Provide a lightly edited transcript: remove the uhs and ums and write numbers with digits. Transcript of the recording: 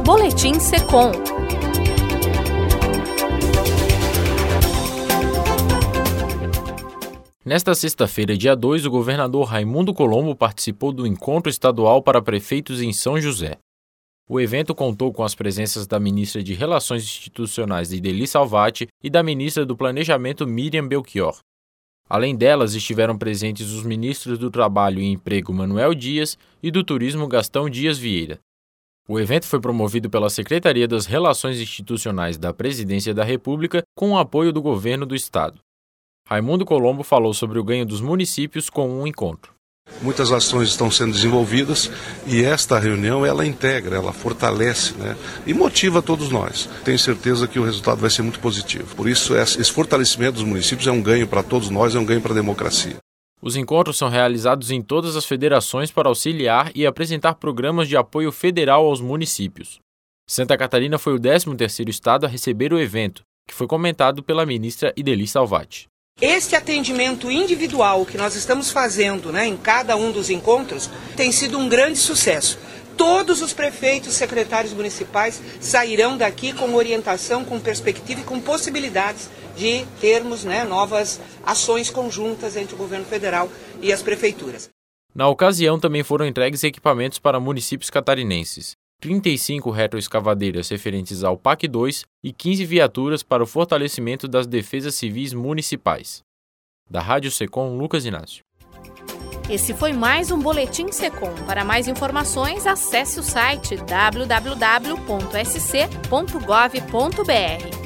Boletim Secom. Nesta sexta-feira, dia 2, o governador Raimundo Colombo participou do Encontro Estadual para Prefeitos em São José. O evento contou com as presenças da ministra de Relações Institucionais, Idely Salvati, e da ministra do Planejamento, Miriam Belchior. Além delas, estiveram presentes os ministros do Trabalho e Emprego, Manuel Dias, e do Turismo, Gastão Dias Vieira. O evento foi promovido pela Secretaria das Relações Institucionais da Presidência da República com o apoio do Governo do Estado. Raimundo Colombo falou sobre o ganho dos municípios com um encontro. Muitas ações estão sendo desenvolvidas e esta reunião ela integra, ela fortalece, e motiva todos nós. Tenho certeza que o resultado vai ser muito positivo. Por isso, esse fortalecimento dos municípios é um ganho para todos nós, é um ganho para a democracia. Os encontros são realizados em todas as federações para auxiliar e apresentar programas de apoio federal aos municípios. Santa Catarina foi o 13º estado a receber o evento, que foi comentado pela ministra Idely Salvati. Este atendimento individual que nós estamos fazendo em cada um dos encontros tem sido um grande sucesso. Todos os prefeitos e secretários municipais sairão daqui com orientação, com perspectiva e com possibilidades de termos novas ações conjuntas entre o governo federal e as prefeituras. Na ocasião, também foram entregues equipamentos para municípios catarinenses. 35 retroescavadeiras referentes ao PAC 2 e 15 viaturas para o fortalecimento das defesas civis municipais. Da Rádio Secom, Lucas Inácio. Esse foi mais um Boletim Secom. Para mais informações, acesse o site www.sc.gov.br.